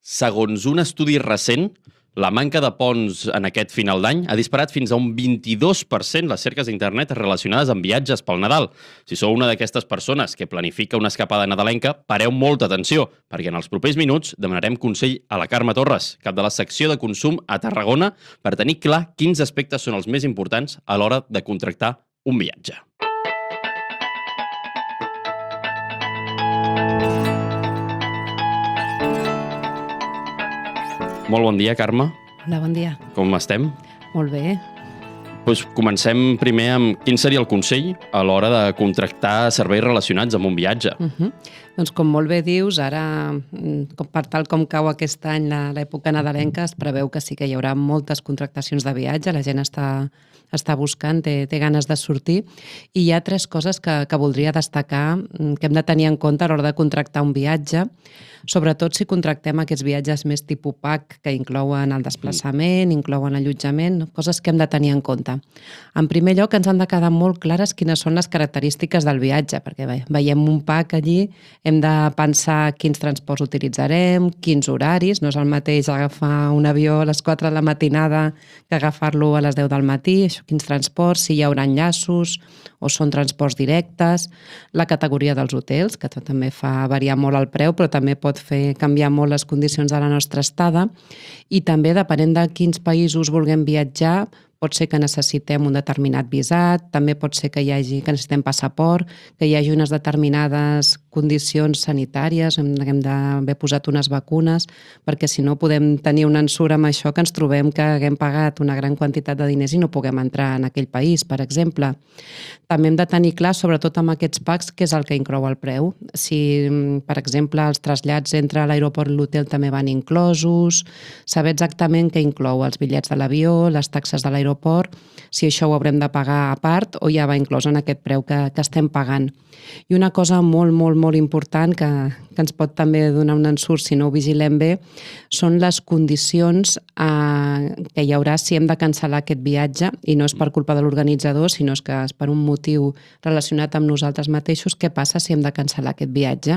Segons un estudi recent, la manca de ponts en aquest final d'any ha disparat fins a un 22% les cerques d'internet relacionades amb viatges pel Nadal. Si sou una d'aquestes persones que planifica una escapada nadalenca, pareu molta atenció, perquè en els propers minuts demanarem consell a la Carme Torres, cap de la secció de consum a Tarragona, per tenir clar quins aspectes són els més importants a l'hora de contractar un viatge. Molt bon dia, Carme. Hola, bon dia. Com estem? Molt bé. Doncs comencem primer amb quin seria el consell a l'hora de contractar serveis relacionats amb un viatge. Doncs com molt bé dius, ara, per tal com cau aquest any l'època nadalenca, es preveu que sí que hi haurà moltes contractacions de viatge, la gent està buscant, té ganes de sortir, i hi ha tres coses que voldria destacar que hem de tenir en compte a l'hora de contractar un viatge, sobretot si contractem aquests viatges més tipus pack, que inclouen el desplaçament, inclouen allotjament, coses que hem de tenir en compte. En primer lloc, ens han de quedar molt clares quines són les característiques del viatge, perquè veiem un pack allí, hem de pensar quins transports utilitzarem, quins horaris, no és el mateix agafar un avió a les 4 de la matinada que agafar-lo a les 10 del matí, quins transports, si hi haurà enllaços o són transports directes, la categoria dels hotels, que també fa variar molt el preu, però també pot fer canviar molt les condicions de la nostra estada, i també, depenent de quins països vulguem viatjar, pot ser que necessitem un determinat visat, també pot ser que necessitem passaport, que hi hagi unes determinades condicions sanitàries, hem d'haver posat unes vacunes, perquè si no podem tenir un ensurt amb això que ens trobem que haguem pagat una gran quantitat de diners i no puguem entrar en aquell país, per exemple. També hem de tenir clar, sobretot amb aquests packs, què és el que inclou el preu. Si, per exemple, els trasllats entre l'aeroport i l'hotel també van inclosos, saber exactament què inclou els bitllets de l'avió, les taxes de l'aeroport, si això ho haurem de pagar a part o ja va inclòs en aquest preu que estem pagant. I una cosa molt, molt, molt important que ens pot també donar un ensurt si no ho vigilem bé són les condicions que hi haurà si hem de cancel·lar aquest viatge, i no és per culpa de l'organitzador, sinó que és per un motiu relacionat amb nosaltres mateixos. Què passa si hem de cancel·lar aquest viatge?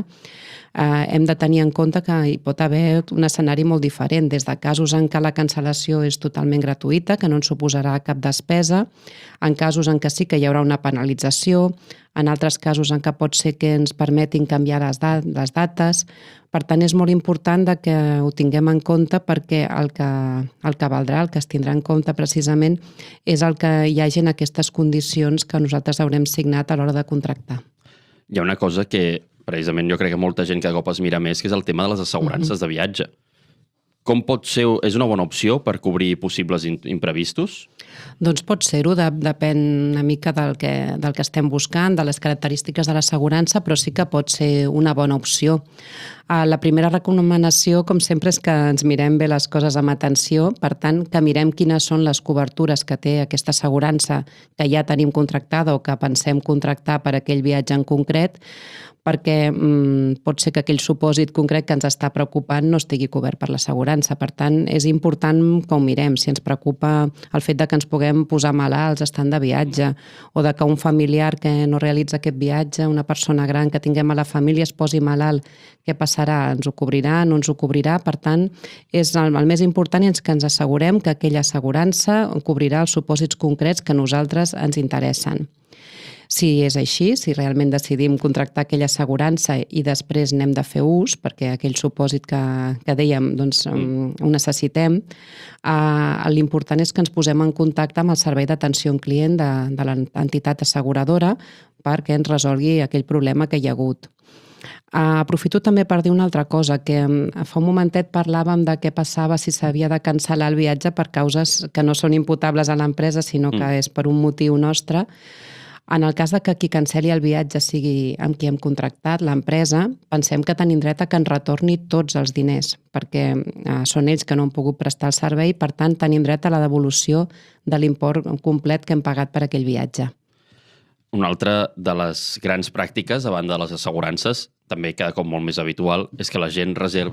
Hem de tenir en compte que hi pot haver un escenari molt diferent, des de casos en què la cancel·lació és totalment gratuïta, que no ens suposarà cap despesa, en casos en què sí que hi haurà una penalització, en altres casos en què pot ser que ens permetin canviar les dates. Per tant, és molt important que ho tinguem en compte, perquè el que valdrà, el que es tindrà en compte precisament, és el que hi hagi en aquestes condicions que nosaltres haurem signat a l'hora de contractar. Hi ha una cosa que precisament jo crec que molta gent cada cop es mira més, que és el tema de les assegurances de viatge. Com pot ser? És una bona opció per cobrir possibles imprevistos? Doncs pot ser-ho, depèn una mica del que estem buscant, de les característiques de l'assegurança, però sí que pot ser una bona opció. La primera recomanació, com sempre, és que ens mirem bé les coses amb atenció, per tant, que mirem quines són les cobertures que té aquesta assegurança que ja tenim contractada o que pensem contractar per aquell viatge en concret, perquè pot ser que aquell supòsit concret que ens està preocupant no estigui cobert per l'assegurança. Per tant, és important que ho mirem. Si ens preocupa el fet de que ens puguem posar malalts estant de viatge, o de que un familiar que no realitza aquest viatge, una persona gran que tinguem a la família, es posi malalt, què passarà? Ens ho cobrirà? No ens ho cobrirà? Per tant, és el més important, és que ens assegurem que aquella assegurança cobrirà els supòsits concrets que a nosaltres ens interessen. Si és així, si realment decidim contractar aquella assegurança i després n'hem de fer ús, perquè aquell supòsit que dèiem ho necessitem, l'important és que ens posem en contacte amb el servei d'atenció al client de l'entitat asseguradora perquè ens resolgui aquell problema que hi ha hagut. Aprofito també per dir una altra cosa, que fa un momentet parlàvem de què passava si s'havia de cancel·lar el viatge per causes que no són imputables a l'empresa, sinó que és per un motiu nostre. En el cas que qui cancel·li el viatge sigui amb qui hem contractat, l'empresa, pensem que tenim dret a que ens retorni tots els diners, perquè són ells que no han pogut prestar el servei, per tant, tenim dret a la devolució de l'import complet que hem pagat per aquell viatge. Una altra de les grans pràctiques, a banda de les assegurances, també cada cop molt més habitual, és que la gent reserva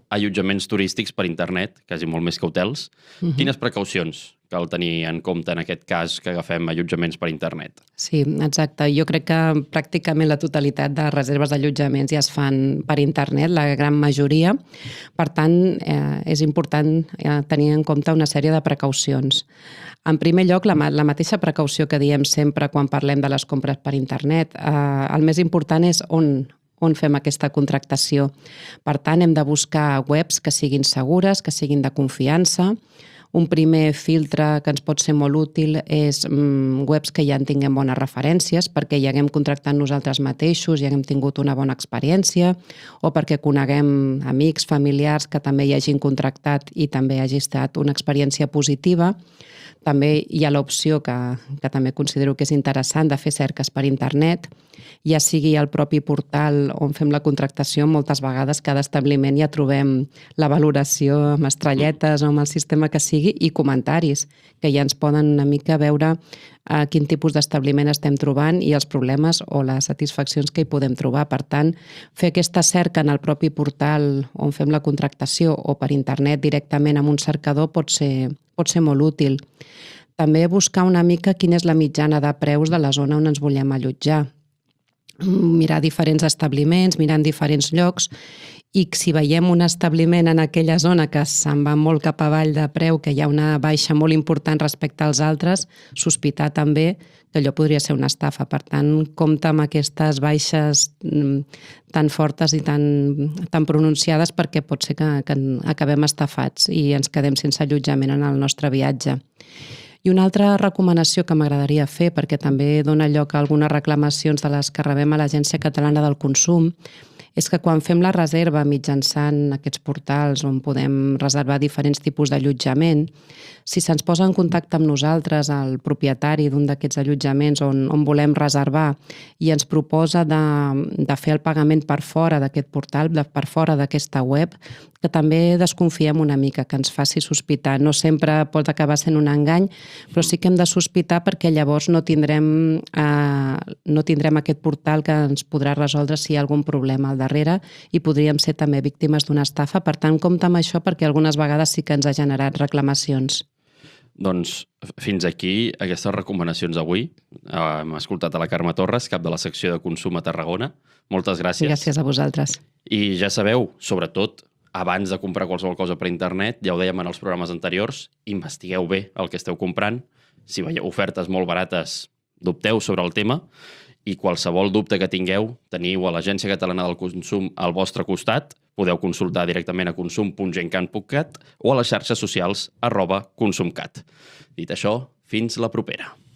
allotjaments turístics per internet, quasi molt més que hotels. Quines precaucions cal tenir en compte en aquest cas que agafem allotjaments per internet? Sí, exacte. Jo crec que pràcticament la totalitat de reserves d'allotjaments ja es fan per internet, la gran majoria. Per tant, és important tenir en compte una sèrie de precaucions. En primer lloc, la mateixa precaució que diem sempre quan parlem de les compres per internet. El més important és on fem aquesta contractació. Per tant, hem de buscar webs que siguin segures, que siguin de confiança. Un primer filtre que ens pot ser molt útil és webs que ja en tinguem bones referències, perquè hi haguem contractat nosaltres mateixos, ja haguem tingut una bona experiència, o perquè coneguem amics, familiars que també hi hagin contractat i també hagi estat una experiència positiva. També hi ha l'opció que també considero que és interessant de fer cerques per internet, ja sigui al propi portal on fem la contractació, moltes vegades cada establiment ja trobem la valoració amb estrelletes o amb el sistema que sigui i comentaris, que ja ens poden una mica veure quin tipus d'establiment estem trobant i els problemes o les satisfaccions que hi podem trobar. Per tant, fer aquesta cerca en el propi portal on fem la contractació o per internet directament amb un cercador pot ser molt útil. També buscar una mica quina és la mitjana de preus de la zona on ens volem allotjar. Mirar diferents establiments, mirar en diferents llocs, i si veiem un establiment en aquella zona que se'n va molt cap avall de preu, que hi ha una baixa molt important respecte als altres, sospitar també que allò podria ser una estafa. Per tant, compte amb aquestes baixes tan fortes i tan pronunciades, perquè pot ser que acabem estafats i ens quedem sense allotjament en el nostre viatge. I una altra recomanació que m'agradaria fer, perquè també dona lloc a algunes reclamacions de les que rebem a l'Agència Catalana del Consum, és que quan fem la reserva mitjançant aquests portals on podem reservar diferents tipus d'allotjament, si se'ns posa en contacte amb nosaltres el propietari d'un d'aquests allotjaments on volem reservar i ens proposa de fer el pagament per fora d'aquest portal, per fora d'aquesta web, que també desconfiem una mica, que ens faci sospitar. No sempre pot acabar sent un engany, però sí que hem de sospitar perquè llavors no tindrem aquest portal que ens podrà resoldre si hi ha algun problema al darrere i podríem ser també víctimes d'una estafa. Per tant, compte amb això perquè algunes vegades sí que ens ha generat reclamacions. Doncs fins aquí aquestes recomanacions d'avui. Hem escoltat a la Carme Torres, cap de la secció de Consum a Tarragona. Moltes gràcies. Gràcies a vosaltres. I ja sabeu, sobretot, abans de comprar qualsevol cosa per internet, ja ho dèiem en els programes anteriors, investigueu bé el que esteu comprant. Si veieu ofertes molt barates, dubteu sobre el tema i qualsevol dubte que tingueu, teniu a l'Agència Catalana del Consum al vostre costat. Podeu consultar directament a consum.gencat.cat o a les xarxes socials @consumcat. Dit això, fins la propera.